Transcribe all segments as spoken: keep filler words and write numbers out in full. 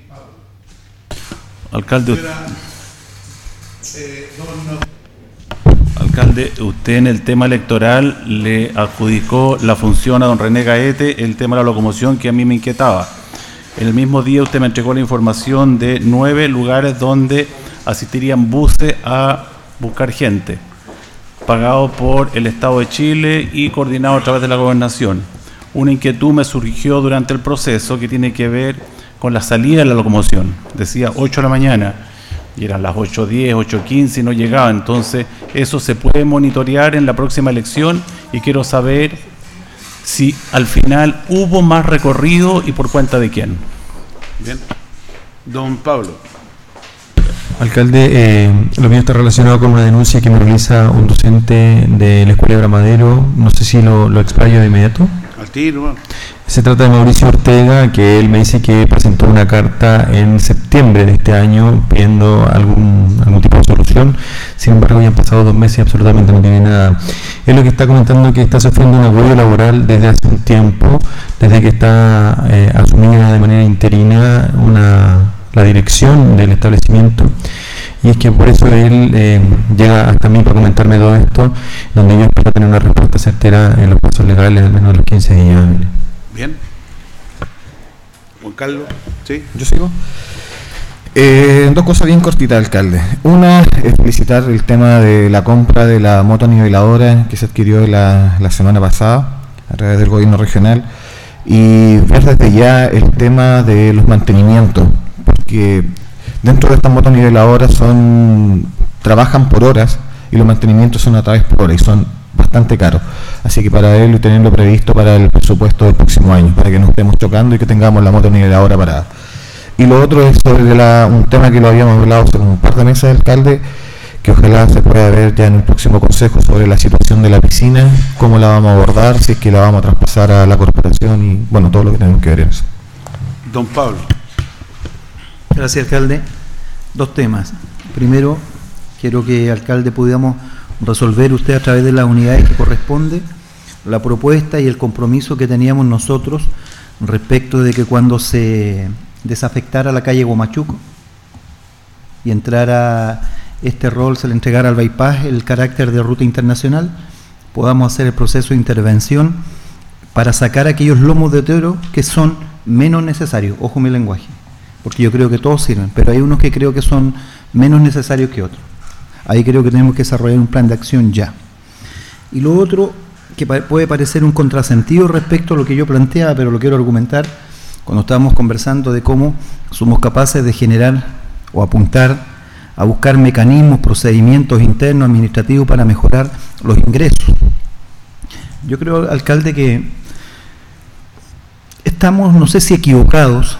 Alcalde, Alcalde, usted en el tema electoral le adjudicó la función a don René Gaete, el tema de la locomoción, que a mí me inquietaba. En el mismo día usted me entregó la información de nueve lugares donde asistirían buses a buscar gente, pagado por el Estado de Chile y coordinado a través de la Gobernación. Una inquietud me surgió durante el proceso que tiene que ver con la salida de la locomoción. Decía ocho de la mañana y eran las ocho diez, ocho quince y no llegaba. Entonces eso se puede monitorear en la próxima elección y quiero saber si al final hubo más recorrido y por cuenta de quién. Bien. Don Pablo. Alcalde, eh, lo mío está relacionado con una denuncia que me realiza un docente de la Escuela de Bramadero. No sé si lo, lo explayo de inmediato. Al tiro. Se trata de Mauricio Ortega, que él me dice que presentó una carta en septiembre de este año pidiendo algún, algún tipo de solución. Sin embargo, ya han pasado dos meses y absolutamente no tiene nada. Es lo que está comentando, que está sufriendo un agobio laboral desde hace un tiempo, desde que está eh, asumida de manera interina una, la dirección del establecimiento. Y es que por eso él eh, llega hasta mí para comentarme todo esto, donde yo espero tener una respuesta certera en los pasos legales, al menos los quince días. Bien. Juan Carlos. Sí. ¿Yo sigo? Eh, dos cosas bien cortitas, alcalde. Una es felicitar el tema de la compra de la moto niveladora que se adquirió la, la semana pasada a través del gobierno regional, y ver desde ya el tema de los mantenimientos, porque dentro de estas motoniveladoras son, trabajan por horas y los mantenimientos son a través por hora y son bastante caros. Así que para él y tenerlo previsto para el presupuesto del próximo año, para que no estemos chocando y que tengamos la motoniveladora parada. Y lo otro es sobre la, un tema que lo habíamos hablado hace un par de meses, alcalde, que ojalá se pueda ver ya en el próximo consejo sobre la situación de la piscina, cómo la vamos a abordar, si es que la vamos a traspasar a la corporación y bueno, todo lo que tenemos que ver en eso. Don Pablo. Gracias, alcalde. Dos temas. Primero, quiero que, alcalde, pudiéramos resolver usted a través de las unidades que corresponde la propuesta y el compromiso que teníamos nosotros respecto de que cuando se desafectara la calle Guamachuco y entrara este rol, se le entregara al bypass el carácter de ruta internacional, podamos hacer el proceso de intervención para sacar aquellos lomos de toro que son menos necesarios. Ojo mi lenguaje, porque yo creo que todos sirven, pero hay unos que creo que son menos necesarios que otros. Ahí creo que tenemos que desarrollar un plan de acción ya. Y lo otro, que puede parecer un contrasentido respecto a lo que yo planteaba, pero lo quiero argumentar, cuando estábamos conversando de cómo somos capaces de generar o apuntar a buscar mecanismos, procedimientos internos, administrativos para mejorar los ingresos. Yo creo, alcalde, que estamos, no sé si equivocados,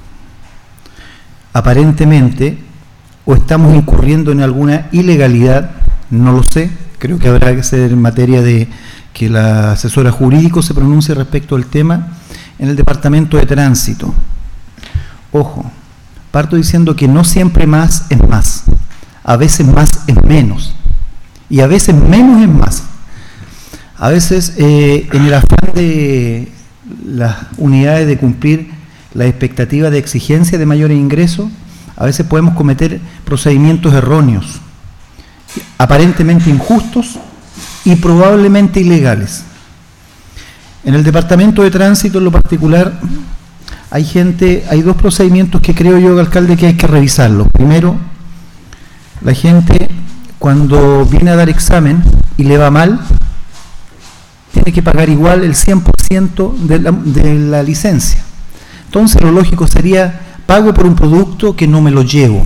aparentemente, o estamos incurriendo en alguna ilegalidad, no lo sé, creo que habrá que ser en materia de que la asesora jurídico se pronuncie respecto al tema en el Departamento de Tránsito. Ojo, parto diciendo que no siempre más es más, a veces más es menos, y a veces menos es más. A veces eh, en el afán de las unidades de cumplir la expectativa de exigencia de mayores ingresos, a veces podemos cometer procedimientos erróneos, aparentemente injustos y probablemente ilegales. En el Departamento de Tránsito en lo particular hay gente, hay dos procedimientos que creo yo, alcalde, que hay que revisarlos. Primero, la gente cuando viene a dar examen y le va mal, tiene que pagar igual el cien por ciento de la, de la licencia. Entonces lo lógico sería, pago por un producto que no me lo llevo.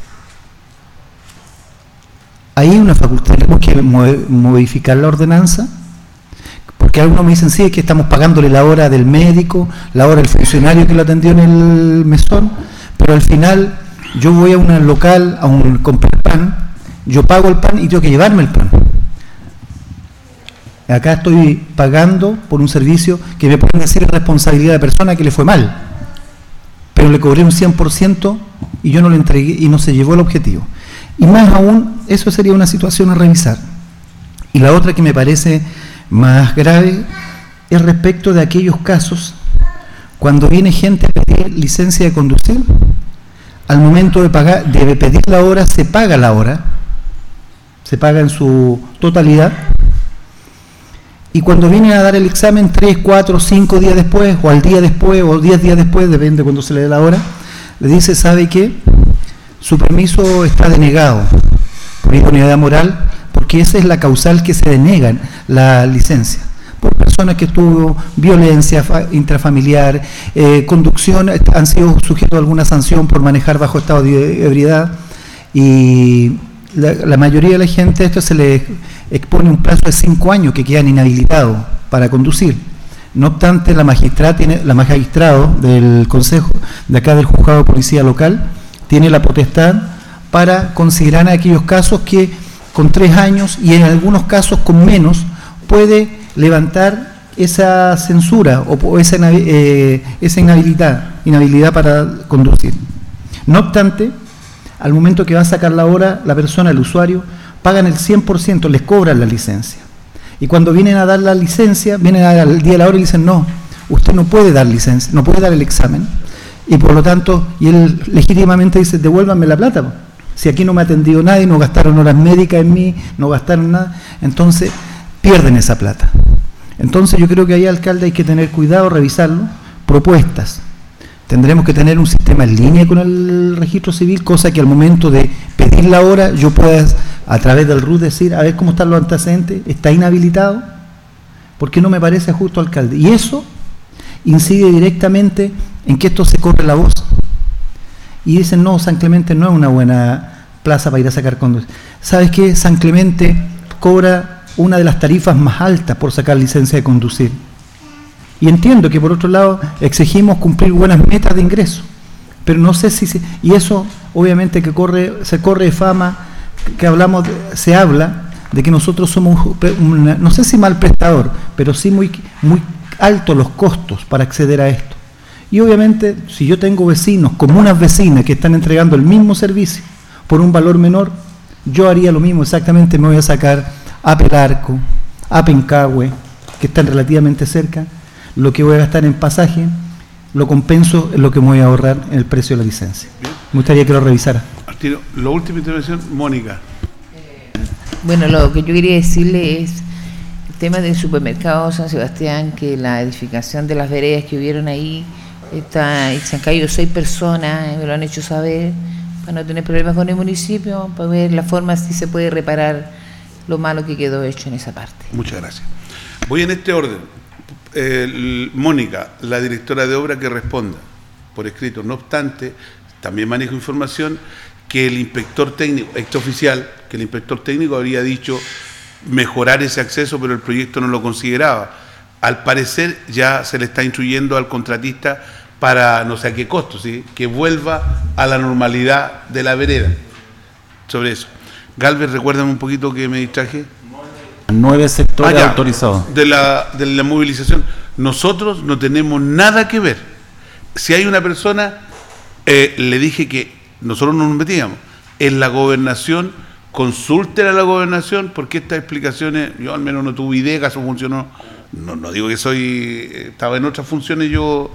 Ahí hay una facultad, tenemos que modificar la ordenanza, porque algunos me dicen, sí, es que estamos pagándole la hora del médico, la hora del funcionario que lo atendió en el mesón, pero al final yo voy a un local, a un comprar pan, yo pago el pan y tengo que llevarme el pan. Acá estoy pagando por un servicio que me pueden decir es responsabilidad de persona que le fue mal, pero le cobré un cien por ciento y yo no lo entregué y no se llevó el objetivo. Y más aún, eso sería una situación a revisar. Y la otra que me parece más grave es respecto de aquellos casos cuando viene gente a pedir licencia de conducir al momento de pagar, de pedir la hora, se paga la hora, se paga en su totalidad, y cuando vienen a dar el examen tres, cuatro, cinco días después, o al día después, o diez días después, depende de cuando se le dé la hora, le dice, ¿sabe qué? Su permiso está denegado por idoneidad moral, porque esa es la causal que se denega la licencia, por personas que tuvo violencia intrafamiliar, eh, conducción, han sido sujetos a alguna sanción por manejar bajo estado de ebriedad, y la, la mayoría de la gente a esto se le expone un plazo de cinco años que quedan inhabilitados para conducir. No obstante, la magistrada tiene, la magistrado del consejo de acá del juzgado de policía local tiene la potestad para considerar aquellos casos que con tres años y en algunos casos con menos puede levantar esa censura o esa, eh, esa inhabilidad, inhabilidad para conducir. No obstante, al momento que va a sacar la hora, la persona, el usuario, pagan el cien por ciento, les cobran la licencia. Y cuando vienen a dar la licencia, vienen al día de la hora y dicen, no, usted no puede dar licencia, no puede dar el examen. Y por lo tanto, y él legítimamente dice, devuélvanme la plata, po. Si aquí no me ha atendido nadie, no gastaron horas médicas en mí, no gastaron nada, entonces pierden esa plata. Entonces yo creo que ahí, alcalde, hay que tener cuidado, revisarlo, propuestas. Tendremos que tener un sistema en línea con el registro civil, cosa que al momento de pedir la hora yo pueda a través del R U S decir, a ver cómo están los antecedentes, está inhabilitado, porque no me parece justo, alcalde. Y eso incide directamente en que esto se corre la voz. Y dicen, no, San Clemente no es una buena plaza para ir a sacar conducir. ¿Sabes qué? San Clemente cobra una de las tarifas más altas por sacar licencia de conducir. Y entiendo que por otro lado exigimos cumplir buenas metas de ingreso, pero no sé si se, y eso obviamente que corre, se corre de fama, que hablamos, de, se habla de que nosotros somos una, no sé si mal prestador, pero sí muy, muy altos los costos para acceder a esto. Y obviamente si yo tengo vecinos, comunas vecinas que están entregando el mismo servicio por un valor menor, yo haría lo mismo, exactamente me voy a sacar a Pelarco, a Pencahue, que están relativamente cerca. Lo que voy a gastar en pasaje, lo compenso en lo que me voy a ahorrar en el precio de la licencia. Bien. Me gustaría que lo revisara. Arturo, la última intervención, Mónica. Eh, bueno, lo que yo quería decirle es el tema del supermercado San Sebastián, que la edificación de las veredas que hubieron ahí, está, se han caído seis personas, me lo han hecho saber, para no tener problemas con el municipio, para ver la forma si se puede reparar lo malo que quedó hecho en esa parte. Muchas gracias. Voy en este orden. Eh, Mónica, la directora de obra, que responda por escrito. No obstante, también manejo información que el inspector técnico, extraoficial, que el inspector técnico habría dicho mejorar ese acceso, pero el proyecto no lo consideraba. Al parecer ya se le está instruyendo al contratista para no sé a qué costo, ¿sí? Que vuelva a la normalidad de la vereda. Sobre eso. Galvez, recuérdame un poquito que me distraje. Nueve sectores ah, autorizados. De la, de la movilización. Nosotros no tenemos nada que ver. Si hay una persona, eh, le dije que nosotros no nos metíamos. En la gobernación, consulten a la gobernación, porque estas explicaciones, yo al menos no tuve idea que eso funcionó. No, no digo que soy, estaba en otras funciones yo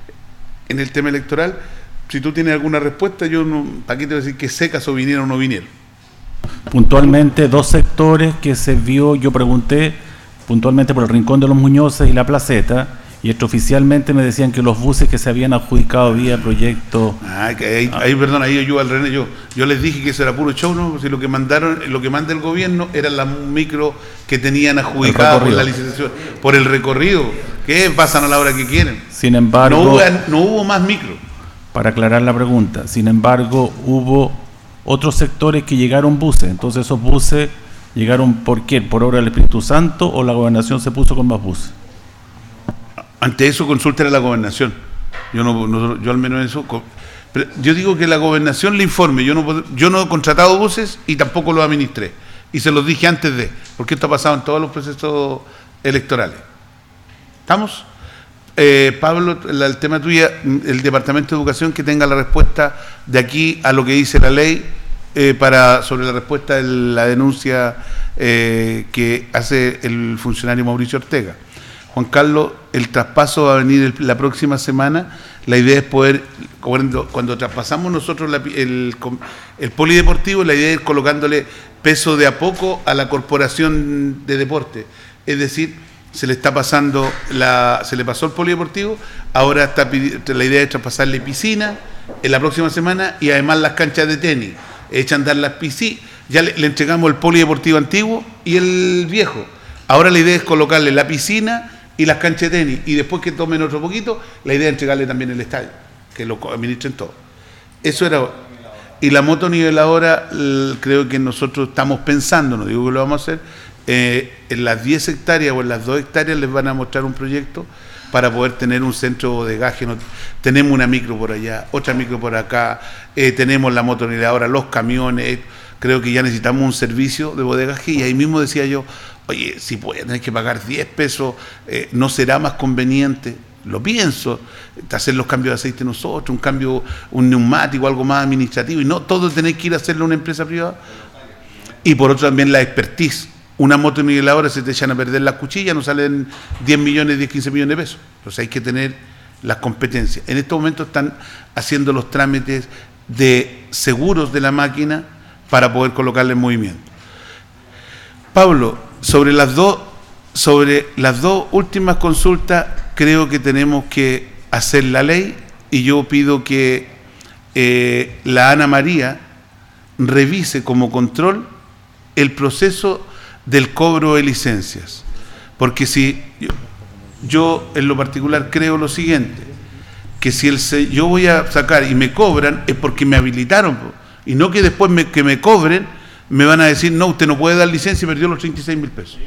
en el tema electoral. Si tú tienes alguna respuesta, yo no, ¿para qué te voy a decir que sé caso vinieron o no vinieron? Puntualmente dos sectores que se vio, yo pregunté puntualmente por el Rincón de los Muñozes y la Placeta, y extraoficialmente me decían que los buses que se habían adjudicado vía proyecto... Ah, que ahí, ah. ahí perdón, ahí yo al René, yo, yo les dije que eso era puro show, ¿no? Si lo que mandaron, lo que manda el gobierno eran las micro que tenían adjudicadas por la licitación, por el recorrido, que pasan a la hora que quieren. Sin embargo... No hubo, no hubo más micro. Para aclarar la pregunta, sin embargo, hubo otros sectores que llegaron buses, entonces esos buses llegaron, ¿por qué? ¿Por obra del Espíritu Santo o la gobernación se puso con más buses? Ante eso consulten a la gobernación. Yo no, no yo al menos eso, pero yo digo que la gobernación le informe. Yo no yo no he contratado buses y tampoco los administré. Y se los dije antes de, porque esto ha pasado en todos los procesos electorales. ¿Estamos? Eh, Pablo, la, el tema tuyo, el Departamento de Educación que tenga la respuesta de aquí a lo que dice la ley eh, para sobre la respuesta de la denuncia eh, que hace el funcionario Mauricio Ortega. Juan Carlos, el traspaso va a venir el, la próxima semana. La idea es poder, cuando, cuando traspasamos nosotros la, el, el polideportivo, la idea es ir colocándole peso de a poco a la corporación de deporte. Es decir, se le está pasando, la, se le pasó el polideportivo, ahora está, la idea es traspasarle piscina en la próxima semana y además las canchas de tenis. Echan dar las piscinas, ya le, le entregamos el polideportivo antiguo y el viejo. Ahora la idea es colocarle la piscina y las canchas de tenis, y después que tomen otro poquito, la idea es entregarle también el estadio, que lo administren todo. Eso era. Y la moto niveladora, creo que nosotros estamos pensando, no digo que lo vamos a hacer, eh, en las diez hectáreas o en las dos hectáreas les van a mostrar un proyecto para poder tener un centro de bodegaje. Tenemos una micro por allá, otra micro por acá, eh, tenemos la moto niveladora, los camiones, creo que ya necesitamos un servicio de bodegaje, y ahí mismo decía yo, oye, si pueden tener que pagar diez pesos, eh, ¿no será más conveniente? Lo pienso, hacer los cambios de aceite nosotros, un cambio, un neumático, algo más administrativo, y no todo tener que ir a hacerlo a una empresa privada. Y por otro también la expertise. Una moto niveladora se te echan a perder las cuchillas, no salen diez millones, diez, quince millones de pesos. Entonces hay que tener las competencias. En estos momentos están haciendo los trámites de seguros de la máquina para poder colocarla en movimiento. Pablo, sobre las dos, sobre las dos últimas consultas, creo que tenemos que hacer la ley, y yo pido que eh, la Ana María revise como control el proceso del cobro de licencias. Porque si yo, yo en lo particular creo lo siguiente, que si el, yo voy a sacar y me cobran, es porque me habilitaron, y no que después me, que me cobren, me van a decir, no, usted no puede dar licencia y perdió los treinta y seis mil pesos.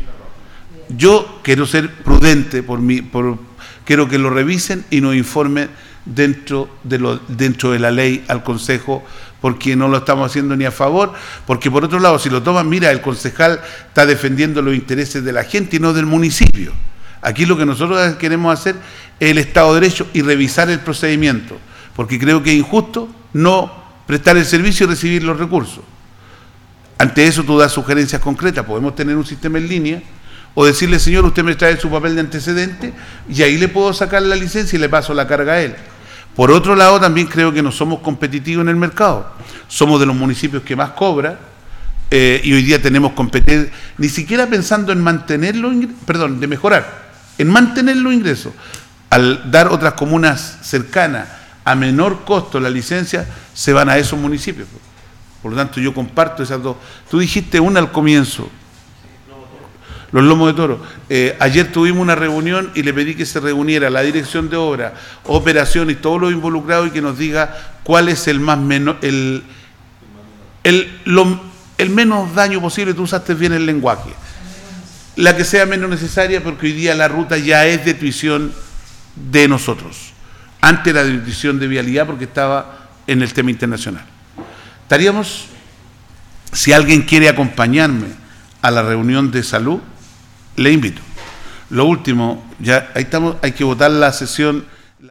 Yo quiero ser prudente, por mi, por, quiero que lo revisen y nos informen dentro de, lo, dentro de la ley al Consejo, porque no lo estamos haciendo ni a favor, porque por otro lado, si lo toman, mira, el concejal está defendiendo los intereses de la gente y no del municipio. Aquí lo que nosotros queremos hacer es el Estado de Derecho y revisar el procedimiento, porque creo que es injusto no prestar el servicio y recibir los recursos. Ante eso tú das sugerencias concretas, podemos tener un sistema en línea, o decirle, señor, usted me trae su papel de antecedente y ahí le puedo sacar la licencia y le paso la carga a él. Por otro lado, también creo que no somos competitivos en el mercado. Somos de los municipios que más cobra, eh, y hoy día tenemos competencia, ni siquiera pensando en mantenerlo, perdón, de mejorar, en mantener los ingresos. Al dar otras comunas cercanas a menor costo la licencia, se van a esos municipios. Por lo tanto, yo comparto esas dos. Tú dijiste una al comienzo, los lomos de toro. Eh, ayer tuvimos una reunión y le pedí que se reuniera la dirección de obra, operación y todos los involucrados, y que nos diga cuál es el más menos, el, el, lo, el menos daño posible. Tú usaste bien el lenguaje. La que sea menos necesaria, porque hoy día la ruta ya es de tuición de nosotros. Antes era de tuición de vialidad porque estaba en el tema internacional. Estaríamos, si alguien quiere acompañarme a la reunión de salud, le invito. Lo último, ya ahí estamos, hay que votar la sesión